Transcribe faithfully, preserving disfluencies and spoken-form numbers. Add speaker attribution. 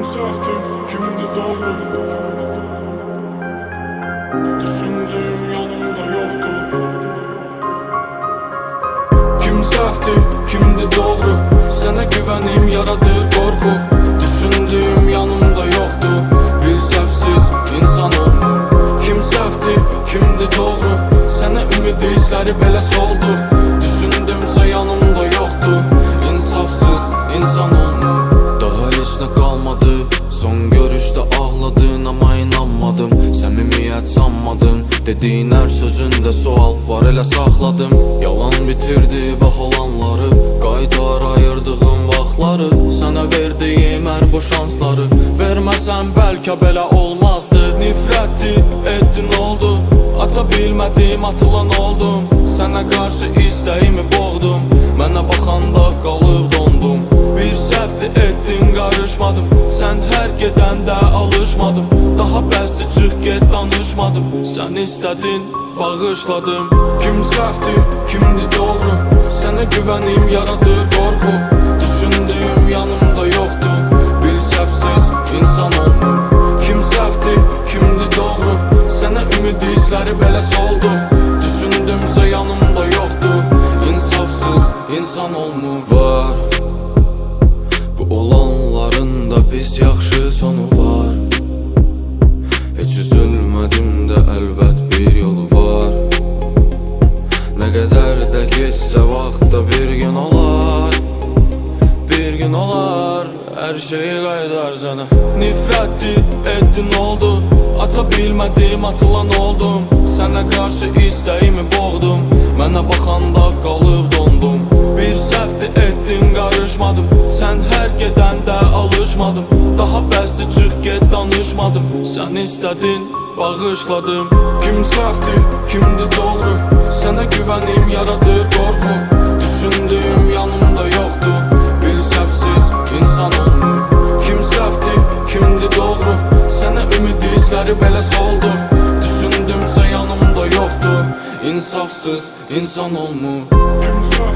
Speaker 1: səhvdir, kimdir doğru? Düşündüyüm yanımda yoxdur. Kim səhvdir, kimdir doğru? Sənə güvənim yaradır qorxu. Düşündüyüm yanımda yoxdur. Bir səhvsiz insan olmur. Kim səhvdir, kimdir doğru? Sənə ümid hisləri belə soldu. Düşündümsə yanımda yoxdur. İnsafsız insan olmur. Daha heç nə qalmadı. Son görüşdə ağladın amma inanmadım. Səmimiyyət sanmadım. Dediyin hər sözündə sual var, elə saxladım. Yalan bitirdi bax olanları, qaytar ayırdığım vaxtları. Sənə verdiyim hər bu şansları verməsən bəlkə belə olmazdı. Nifrətli etdin oldu, ata bilmədim, atılan oldum. Sənə qarşı istəyimi boğdum, mənə baxanda qalıb dondum. Bir səhvdi etdin, qarışmadım. Sən hər gedəndə alışmadım. Daha bəsdir, çıx get, danışmadım. Sən istədin, bağışladım. Kim səhvdi, kimdir doğru? Sənə güvənim yaradır qorxu. Düşündüyüm yanımda yoxdur. Bir səhvsiz insan olmur. Kim səhvdi, kimdir doğru? Sənə ümid hisləri belə soldu. Düşündümsə yanımda yoxdur. İnsafsız insan olmur. Var bu olanların da pis yaxşı sonu var. Heç üzülmədim də əlbət bir yolu var. Nə qədər də keçsə vaxtda bir gün olar. Bir gün olar, hər şeyi qaydar sənə. Nifrətli etdin oldu, ata bilmədim, atılan oldum. Sənə qarşı istəyimi boğdum, mənə baxanda qalıb dondum. Bir səhvdi etdin, qarışmadım. Sən hər gedəndə alışmadım. Daha bəsdir, çıx get, danışmadım. Sən istədin, bağışladım. Kim səhvdi, kimdir doğru? Sənə güvənim yaradır qorxu. Düşündüyüm yanımda yoxdur. Bir səhvsiz insan olmur. Kim səhvdi, kimdir doğru? Sənə ümid hisləri belə soldu. Düşündümsə yanımda yoxdur. İnsafsız insan olmur.